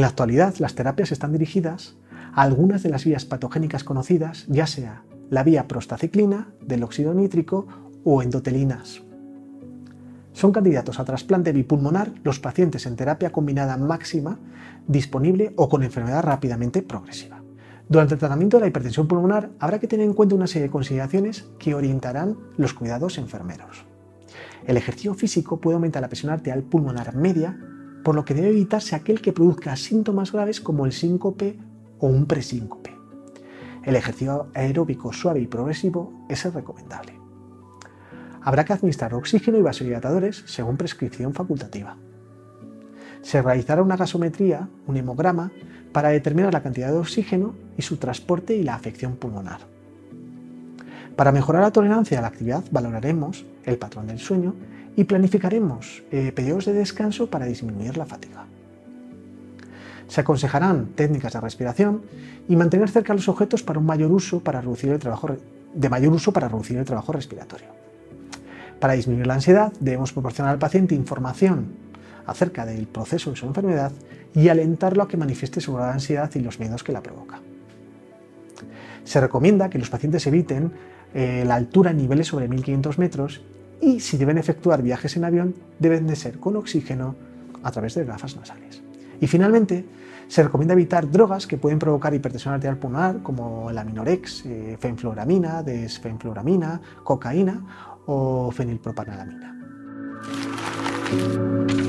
la actualidad, las terapias están dirigidas a algunas de las vías patogénicas conocidas, ya sea la vía prostaciclina, del óxido nítrico o endotelinas. Son candidatos a trasplante bipulmonar los pacientes en terapia combinada máxima disponible o con enfermedad rápidamente progresiva. Durante el tratamiento de la hipertensión pulmonar habrá que tener en cuenta una serie de consideraciones que orientarán los cuidados enfermeros. El ejercicio físico puede aumentar la presión arterial pulmonar media, por lo que debe evitarse aquel que produzca síntomas graves como el síncope o un presíncope. El ejercicio aeróbico suave y progresivo es el recomendable. Habrá que administrar oxígeno y vasodilatadores según prescripción facultativa. Se realizará una gasometría, un hemograma, para determinar la cantidad de oxígeno y su transporte y la afección pulmonar. Para mejorar la tolerancia a la actividad valoraremos el patrón del sueño y planificaremos periodos de descanso para disminuir la fatiga. Se aconsejarán técnicas de respiración y mantener cerca los objetos para mayor uso para reducir el trabajo respiratorio. Para disminuir la ansiedad debemos proporcionar al paciente información acerca del proceso de su enfermedad y alentarlo a que manifieste su grado de ansiedad y los miedos que la provoca. Se recomienda que los pacientes eviten la altura en niveles sobre 1500 metros y si deben efectuar viajes en avión deben de ser con oxígeno a través de gafas nasales. Y finalmente, se recomienda evitar drogas que pueden provocar hipertensión arterial pulmonar como el aminorex, fenfluramina, desfenfluramina, cocaína o fenilpropanolamina.